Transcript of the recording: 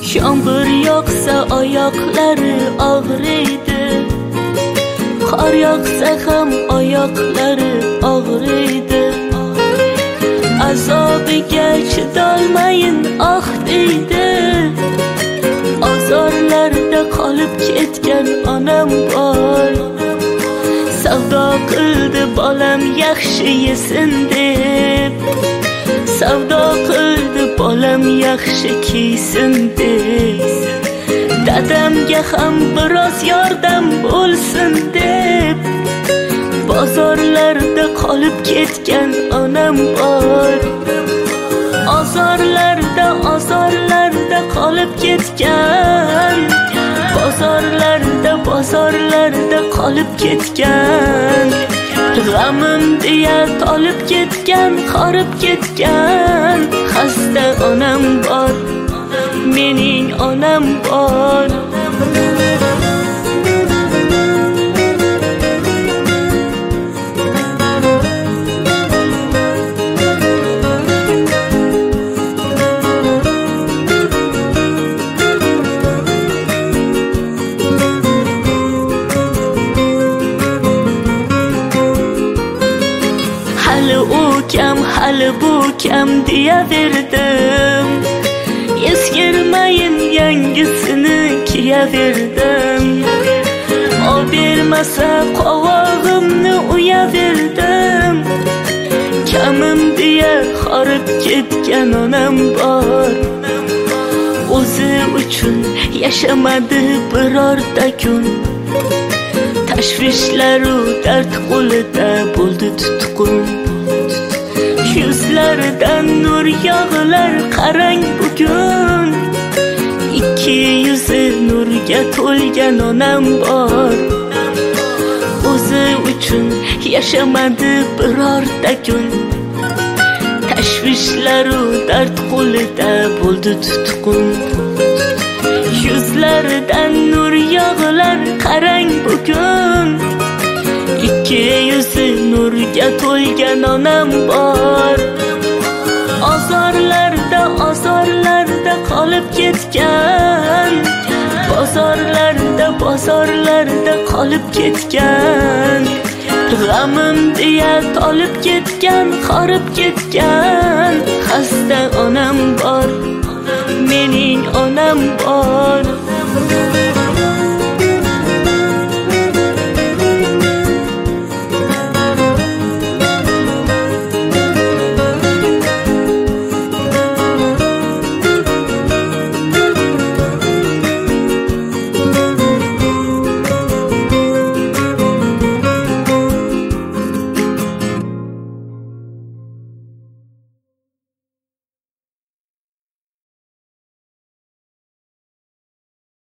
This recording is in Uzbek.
Yomg'ir yog'sa oyoqlari og'riydi, qor yog'sa ham oyoqlari og'riydi. Azobiga chidolmayin oh deydi, ozorlarda qolib ketgan onam bor. Savdo qildi bolam yaxshi yesin deb, savdo qildi bolam yaxshi kiysin deb, dadamga ham biroz yordam bo'lsin deb, bozorlarda qolib ketgan onam bor. Ozorlarda qolib ketgan, bozorlarda qolib ketgan, g'amim deya tolib ketgan, qorib ketgan, xasta onam bor, mening onam bor. Hali bu kam deyaverdim, eskirmayin yangisini kiyaverdim. O bermasa qovog'imni uyaverdim, kamim deya horib ketgan onam bor. O'zi uchun yashamadi birorta kun, tashvishlaru dard qo'lida bo'ldi tutqun. Yuzlaridan nur yog'lar qarang bugun, ikki yuzi nurga to'lgan onam bor. O'zi uchun yashamadi birorta kun, tashvishlaru dard qo'lida bo'ldi tutqun. Yuzlaridan nur yog'lar qarang bugun, ikki yuzi nurga to'lgan onam bor. Ozorlarda qolib ketgan, bozorlarda qolib ketgan, g'amim deya tolib ketgan, qorib ketgan, xasta onam bor, mening onam bor.